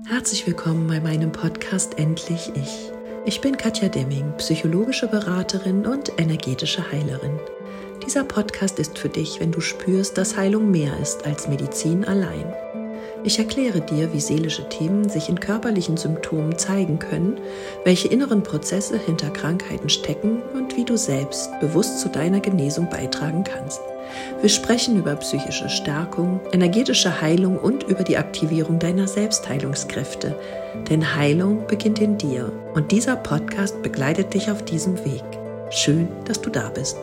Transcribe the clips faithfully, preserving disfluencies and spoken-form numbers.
Herzlich willkommen bei meinem Podcast Endlich Ich. Ich bin Katja Demming, psychologische Beraterin und energetische Heilerin. Dieser Podcast ist für dich, wenn du spürst, dass Heilung mehr ist als Medizin allein. Ich erkläre dir, wie seelische Themen sich in körperlichen Symptomen zeigen können, welche inneren Prozesse hinter Krankheiten stecken und wie du selbst bewusst zu deiner Genesung beitragen kannst. Wir sprechen über psychische Stärkung, energetische Heilung und über die Aktivierung deiner Selbstheilungskräfte. Denn Heilung beginnt in dir und dieser Podcast begleitet dich auf diesem Weg. Schön, dass du da bist.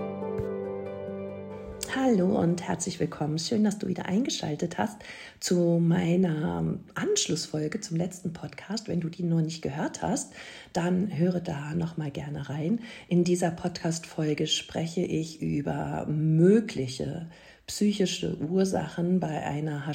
Hallo und herzlich willkommen. Schön, dass du wieder eingeschaltet hast zu meiner Anschlussfolge zum letzten Podcast. Wenn du die noch nicht gehört hast, dann höre da noch mal gerne rein. In dieser Podcast-Folge spreche ich über mögliche psychische Ursachen bei einer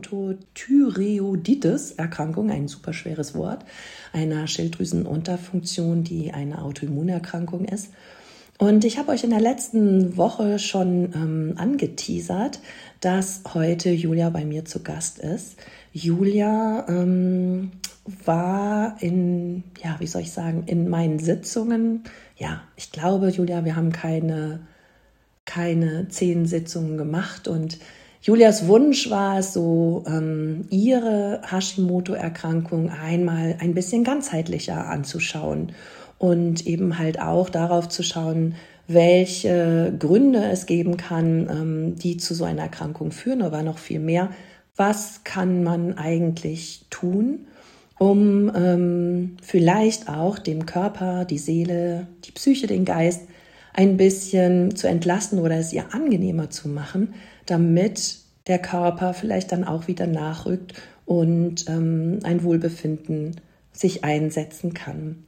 Hashimoto-Thyreoiditis-Erkrankung, ein super schweres Wort, einer Schilddrüsenunterfunktion, die eine Autoimmunerkrankung ist. Und ich habe euch in der letzten Woche schon ähm, angeteasert, dass heute Julia bei mir zu Gast ist. Julia ähm, war in, ja, wie soll ich sagen, in meinen Sitzungen. Ja, ich glaube, Julia, wir haben keine, keine zehn Sitzungen gemacht. Und Julias Wunsch war es so, ähm, ihre Hashimoto-Erkrankung einmal ein bisschen ganzheitlicher anzuschauen. Und eben halt auch darauf zu schauen, welche Gründe es geben kann, die zu so einer Erkrankung führen, aber noch viel mehr. Was kann man eigentlich tun, um ähm, vielleicht auch dem Körper, die Seele, die Psyche, den Geist ein bisschen zu entlasten oder es ihr angenehmer zu machen, damit der Körper vielleicht dann auch wieder nachrückt und ähm, ein Wohlbefinden sich einsetzen kann.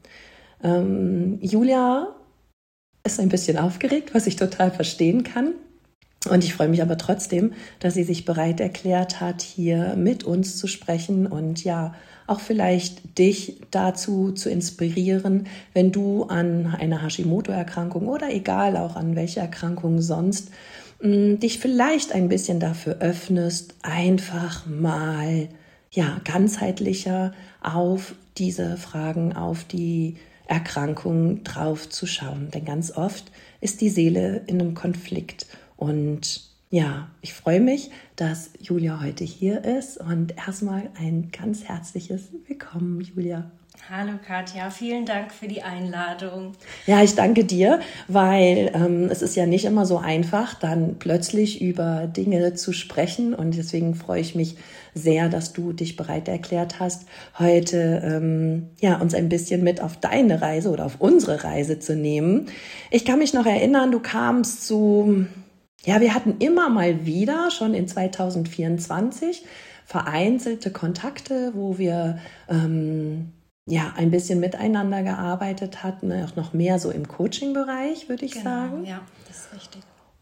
Ähm, Julia ist ein bisschen aufgeregt, was ich total verstehen kann. Und ich freue mich aber trotzdem, dass sie sich bereit erklärt hat, hier mit uns zu sprechen und ja, auch vielleicht dich dazu zu inspirieren, wenn du an einer Hashimoto-Erkrankung oder egal auch an welche Erkrankung sonst, mh, dich vielleicht ein bisschen dafür öffnest, einfach mal ja, ganzheitlicher auf diese Fragen, auf die Erkrankung drauf zu schauen. Denn ganz oft ist die Seele in einem Konflikt. Und ja, ich freue mich, dass Julia heute hier ist. Und erstmal ein ganz herzliches Willkommen, Julia. Hallo Katja, vielen Dank für die Einladung. Ja, ich danke dir, weil ähm, es ist ja nicht immer so einfach, dann plötzlich über Dinge zu sprechen. Und deswegen freue ich mich sehr, dass du dich bereit erklärt hast, heute ähm, ja, uns ein bisschen mit auf deine Reise oder auf unsere Reise zu nehmen. Ich kann mich noch erinnern, du kamst zu, ja, wir hatten immer mal wieder, schon in zwanzig vierundzwanzig, vereinzelte Kontakte, wo wir ähm, ja, ein bisschen miteinander gearbeitet hatten, auch noch mehr so im Coaching-Bereich, würde ich genau, sagen. Ja, das ist richtig.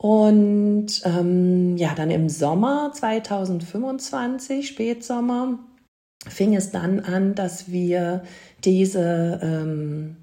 Und ähm, ja, dann im Sommer zwanzig fünfundzwanzig, Spätsommer, fing es dann an, dass wir diese, ähm,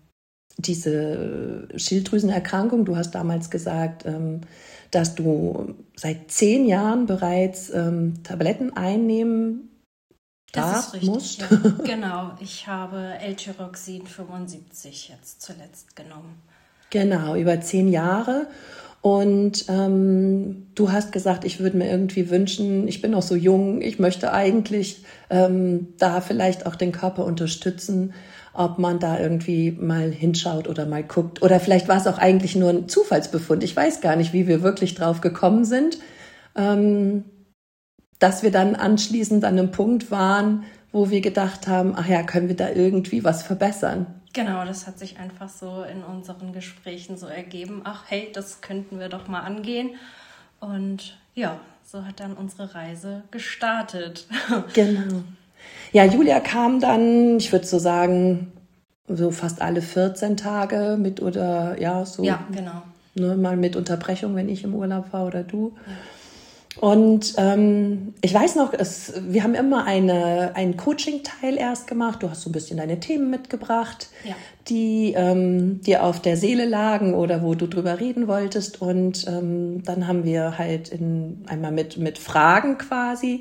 diese Schilddrüsenerkrankung, du hast damals gesagt, ähm, dass du seit zehn Jahren bereits ähm, Tabletten einnehmen Das ist richtig, musst. Ja. Genau, ich habe L-Tyroxin fünfundsiebzig jetzt zuletzt genommen. Genau, über zehn Jahre. Und ähm, du hast gesagt, ich würde mir irgendwie wünschen, ich bin noch so jung, ich möchte eigentlich ähm, da vielleicht auch den Körper unterstützen, ob man da irgendwie mal hinschaut oder mal guckt. Oder vielleicht war es auch eigentlich nur ein Zufallsbefund. Ich weiß gar nicht, wie wir wirklich drauf gekommen sind, ähm, dass wir dann anschließend an einem Punkt waren, wo wir gedacht haben, ach ja, können wir da irgendwie was verbessern? Genau, das hat sich einfach so in unseren Gesprächen so ergeben. Ach hey, das könnten wir doch mal angehen. Und ja, so hat dann unsere Reise gestartet. Genau. Ja, Julia kam dann, ich würde so sagen, so fast alle vierzehn Tage mit oder ja, so. Ja, genau. Ne, mal mit Unterbrechung, wenn ich im Urlaub war oder du. Ja. Und ähm, ich weiß noch, es, wir haben immer eine, einen Coaching-Teil erst gemacht. Du hast so ein bisschen deine Themen mitgebracht, ja. die ähm, dir auf der Seele lagen oder wo du drüber reden wolltest. Und ähm, dann haben wir halt in, einmal mit, mit Fragen quasi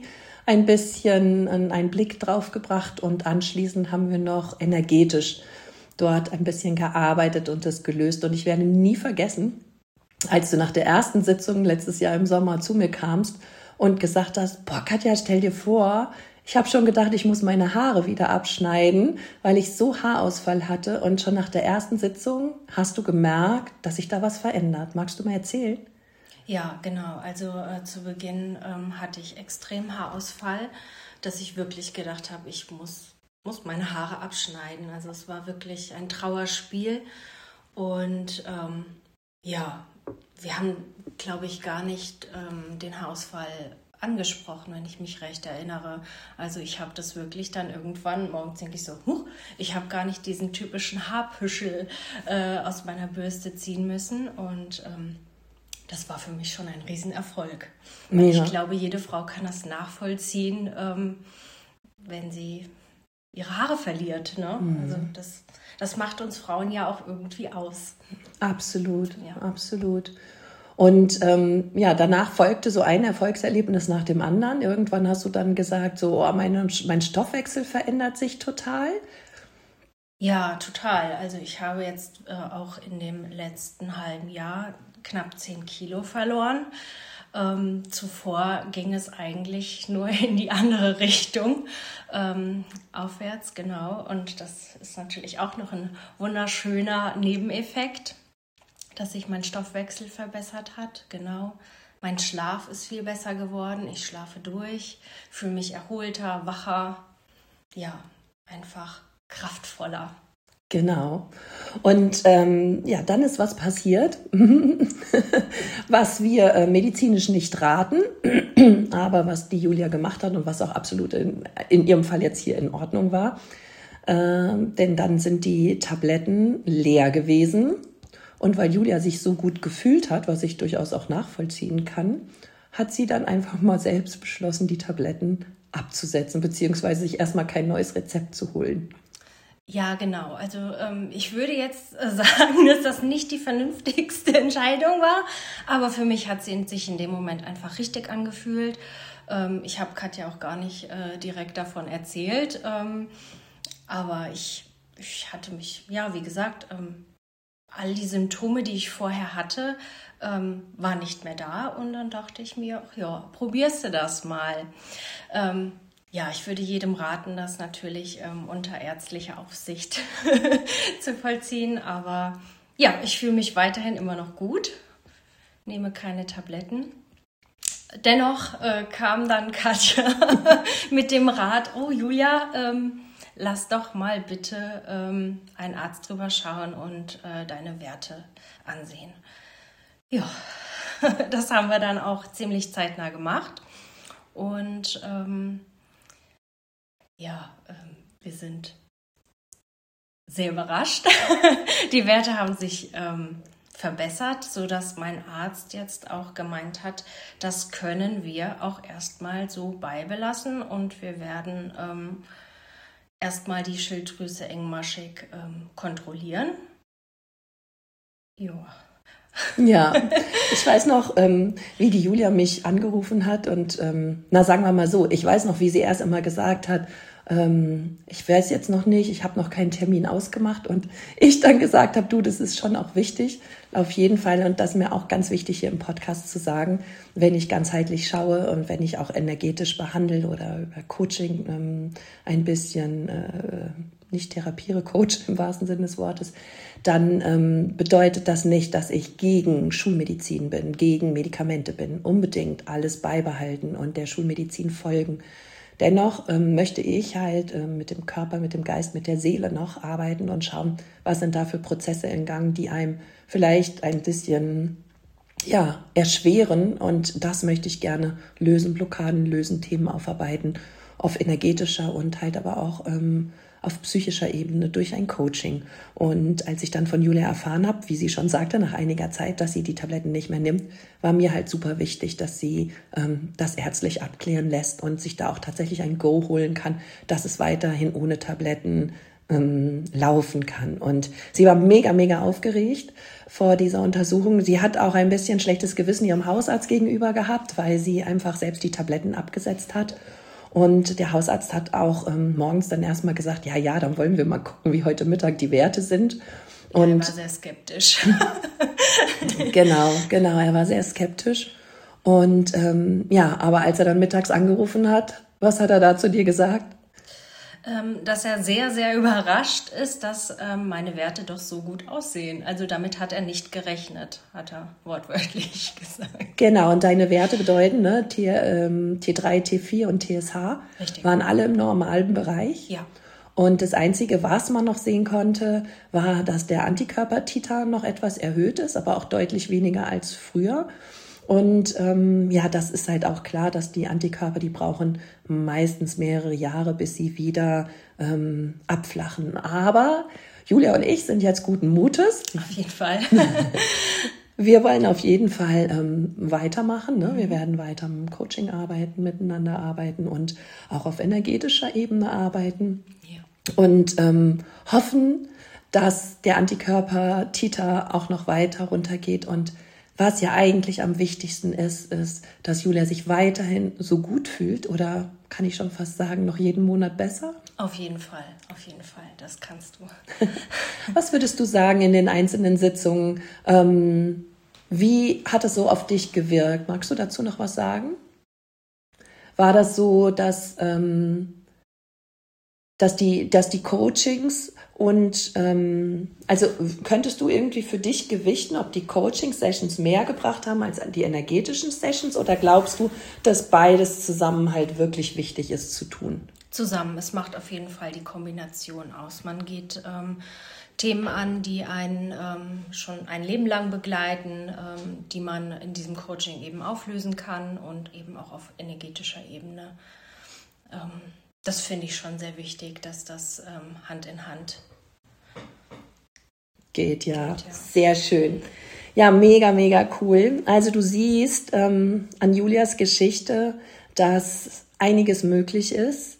ein bisschen einen Blick drauf gebracht und anschließend haben wir noch energetisch dort ein bisschen gearbeitet und das gelöst. Und ich werde nie vergessen, als du nach der ersten Sitzung letztes Jahr im Sommer zu mir kamst und gesagt hast, boah Katja, stell dir vor, ich habe schon gedacht, ich muss meine Haare wieder abschneiden, weil ich so Haarausfall hatte. Und schon nach der ersten Sitzung hast du gemerkt, dass sich da was verändert. Magst du mal erzählen? Ja, genau. Also äh, zu Beginn ähm, hatte ich extrem Haarausfall, dass ich wirklich gedacht habe, ich muss, muss meine Haare abschneiden. Also es war wirklich ein Trauerspiel. Und ähm, ja, wir haben, glaube ich, gar nicht ähm, den Haarausfall angesprochen, wenn ich mich recht erinnere. Also ich habe das wirklich dann irgendwann, morgens denke ich so, huch, ich habe gar nicht diesen typischen Haarpüschel äh, aus meiner Bürste ziehen müssen und ähm, das war für mich schon ein Riesenerfolg. Und ja. Ich glaube, jede Frau kann das nachvollziehen, ähm, wenn sie ihre Haare verliert. Ne? Mhm. Also das, das macht uns Frauen ja auch irgendwie aus. Absolut, ja. absolut. Und ähm, ja, danach folgte so ein Erfolgserlebnis nach dem anderen. Irgendwann hast du dann gesagt, so, oh, meine, mein Stoffwechsel verändert sich total. Ja, total. Also ich habe jetzt äh, auch in dem letzten halben Jahr knapp zehn Kilo verloren. Ähm, zuvor ging es eigentlich nur in die andere Richtung, ähm, aufwärts, genau. Und das ist natürlich auch noch ein wunderschöner Nebeneffekt, dass sich mein Stoffwechsel verbessert hat, genau. Mein Schlaf ist viel besser geworden, ich schlafe durch, fühle mich erholter, wacher, ja, einfach kraftvoller. Genau. Und ähm, ja, dann ist was passiert, was wir äh, medizinisch nicht raten, aber was die Julia gemacht hat und was auch absolut in, in ihrem Fall jetzt hier in Ordnung war. Äh, denn dann sind die Tabletten leer gewesen. Und weil Julia sich so gut gefühlt hat, was ich durchaus auch nachvollziehen kann, hat sie dann einfach mal selbst beschlossen, die Tabletten abzusetzen, beziehungsweise sich erstmal kein neues Rezept zu holen. Ja, genau. Also ähm, ich würde jetzt äh, sagen, dass das nicht die vernünftigste Entscheidung war, aber für mich hat sie sich in dem Moment einfach richtig angefühlt. Ähm, ich habe Katja auch gar nicht äh, direkt davon erzählt, ähm, aber ich, ich hatte mich, ja, wie gesagt, ähm, all die Symptome, die ich vorher hatte, ähm, waren nicht mehr da. Und dann dachte ich mir, ach ja, probierst du das mal. Ähm, ja, ich würde jedem raten, das natürlich ähm, unter ärztlicher Aufsicht zu vollziehen. Aber ja, ich fühle mich weiterhin immer noch gut, nehme keine Tabletten. Dennoch äh, kam dann Katja mit dem Rat, oh Julia, ähm, lass doch mal bitte ähm, einen Arzt drüber schauen und äh, deine Werte ansehen. Ja, das haben wir dann auch ziemlich zeitnah gemacht. Und ähm, ja, ähm, wir sind sehr überrascht. Die Werte haben sich ähm, verbessert, sodass mein Arzt jetzt auch gemeint hat, das können wir auch erstmal so beibelassen und wir werden ähm, erstmal die Schilddrüse engmaschig ähm, kontrollieren. Ja. Ja, ich weiß noch, ähm, wie die Julia mich angerufen hat und ähm, na sagen wir mal so, ich weiß noch, wie sie erst immer gesagt hat, ähm, ich weiß jetzt noch nicht, ich habe noch keinen Termin ausgemacht und ich dann gesagt habe, du, das ist schon auch wichtig, auf jeden Fall und das ist mir auch ganz wichtig hier im Podcast zu sagen, wenn ich ganzheitlich schaue und wenn ich auch energetisch behandle oder über Coaching ähm, ein bisschen äh, nicht therapiere, Coach im wahrsten Sinne des Wortes, dann ähm, bedeutet das nicht, dass ich gegen Schulmedizin bin, gegen Medikamente bin. Unbedingt alles beibehalten und der Schulmedizin folgen. Dennoch ähm, möchte ich halt ähm, mit dem Körper, mit dem Geist, mit der Seele noch arbeiten und schauen, was sind da für Prozesse in Gang, die einem vielleicht ein bisschen ja, erschweren. Und das möchte ich gerne lösen, Blockaden lösen, Themen aufarbeiten, auf energetischer und halt aber auch ähm, auf psychischer Ebene durch ein Coaching. Und als ich dann von Julia erfahren habe, wie sie schon sagte, nach einiger Zeit, dass sie die Tabletten nicht mehr nimmt, war mir halt super wichtig, dass sie ähm, das ärztlich abklären lässt und sich da auch tatsächlich ein Go holen kann, dass es weiterhin ohne Tabletten ähm, laufen kann. Und sie war mega, mega aufgeregt vor dieser Untersuchung. Sie hat auch ein bisschen schlechtes Gewissen ihrem Hausarzt gegenüber gehabt, weil sie einfach selbst die Tabletten abgesetzt hat. Und der Hausarzt hat auch ähm, morgens dann erstmal gesagt, ja, ja, dann wollen wir mal gucken, wie heute Mittag die Werte sind. Und er war sehr skeptisch. genau, genau, er war sehr skeptisch. Und ähm, ja, aber als er dann mittags angerufen hat, was hat er da zu dir gesagt? Ähm, dass er sehr, sehr überrascht ist, dass ähm, meine Werte doch so gut aussehen. Also damit hat er nicht gerechnet, hat er wortwörtlich gesagt. Genau, und deine Werte bedeuten, ne, T, ähm, T drei, T vier und T S H Richtig. Waren alle im normalen Bereich. Ja. Und das Einzige, was man noch sehen konnte, war, dass der Antikörper-Titer noch etwas erhöht ist, aber auch deutlich weniger als früher. Und ähm, ja, das ist halt auch klar, dass die Antikörper, die brauchen meistens mehrere Jahre, bis sie wieder ähm, abflachen. Aber Julia und ich sind jetzt guten Mutes. Auf jeden Fall. Wir wollen auf jeden Fall ähm, weitermachen. Ne? Wir werden weiter im Coaching arbeiten, miteinander arbeiten und auch auf energetischer Ebene arbeiten. Ja. Und ähm, hoffen, dass der Antikörper-Titer auch noch weiter runtergeht. Und was ja eigentlich am wichtigsten ist, ist, dass Julia sich weiterhin so gut fühlt oder kann ich schon fast sagen, noch jeden Monat besser? Auf jeden Fall, auf jeden Fall, das kannst du. Was würdest du sagen in den einzelnen Sitzungen? Ähm, wie hat es so auf dich gewirkt? Magst du dazu noch was sagen? War das so, dass, ähm, dass, die, dass die Coachings und ähm, also könntest du irgendwie für dich gewichten, ob die Coaching-Sessions mehr gebracht haben als die energetischen Sessions oder glaubst du, dass beides zusammen halt wirklich wichtig ist zu tun? Zusammen, es macht auf jeden Fall die Kombination aus. Man geht ähm, Themen an, die einen ähm, schon ein Leben lang begleiten, ähm, die man in diesem Coaching eben auflösen kann und eben auch auf energetischer Ebene. Ähm, das finde ich schon sehr wichtig, dass das ähm, Hand in Hand geht. Ja. geht. Ja, sehr schön. Ja, mega, mega cool. Also du siehst ähm, an Julias Geschichte, dass einiges möglich ist.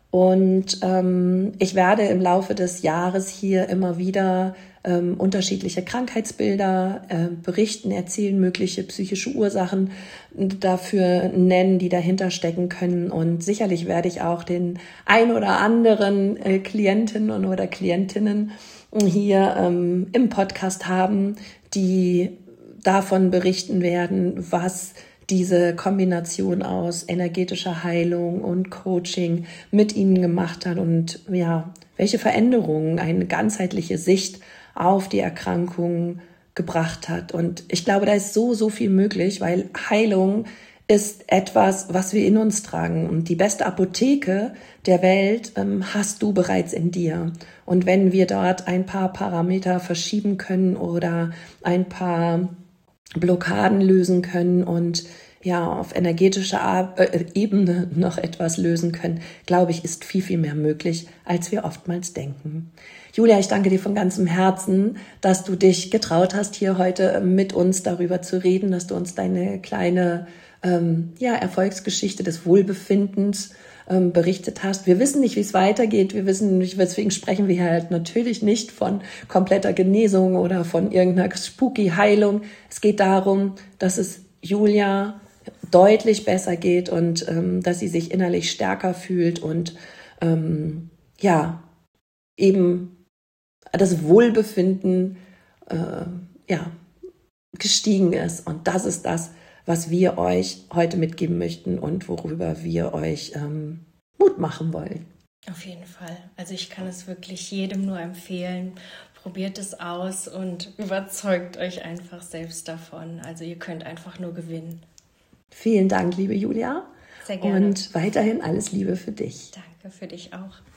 Und ähm, ich werde im Laufe des Jahres hier immer wieder ähm, unterschiedliche Krankheitsbilder äh, berichten, erzählen, mögliche psychische Ursachen dafür nennen, die dahinter stecken können. Und sicherlich werde ich auch den ein oder anderen äh, Klientinnen oder Klientinnen hier ähm, im Podcast haben, die davon berichten werden, was diese Kombination aus energetischer Heilung und Coaching mit ihnen gemacht hat und ja, welche Veränderungen eine ganzheitliche Sicht auf die Erkrankung gebracht hat. Und ich glaube, da ist so, so viel möglich, weil Heilung ist etwas, was wir in uns tragen. Und die beste Apotheke der Welt ähm, hast du bereits in dir. Und wenn wir dort ein paar Parameter verschieben können oder ein paar Blockaden lösen können und ja auf energetischer Ebene noch etwas lösen können, glaube ich, ist viel, viel mehr möglich, als wir oftmals denken. Julia, ich danke dir von ganzem Herzen, dass du dich getraut hast, hier heute mit uns darüber zu reden, dass du uns deine kleine ähm, ja, Erfolgsgeschichte des Wohlbefindens ähm, berichtet hast. Wir wissen nicht, wie es weitergeht. Wir wissen nicht, deswegen sprechen wir hier halt natürlich nicht von kompletter Genesung oder von irgendeiner spooky Heilung. Es geht darum, dass es Julia deutlich besser geht und ähm, dass sie sich innerlich stärker fühlt und ähm, ja, eben das Wohlbefinden äh, ja, gestiegen ist. Und das ist das, was wir euch heute mitgeben möchten und worüber wir euch ähm, Mut machen wollen. Auf jeden Fall. Also ich kann es wirklich jedem nur empfehlen. Probiert es aus und überzeugt euch einfach selbst davon. Also ihr könnt einfach nur gewinnen. Vielen Dank, liebe Julia. Sehr gerne. Und weiterhin alles Liebe für dich. Danke für dich auch.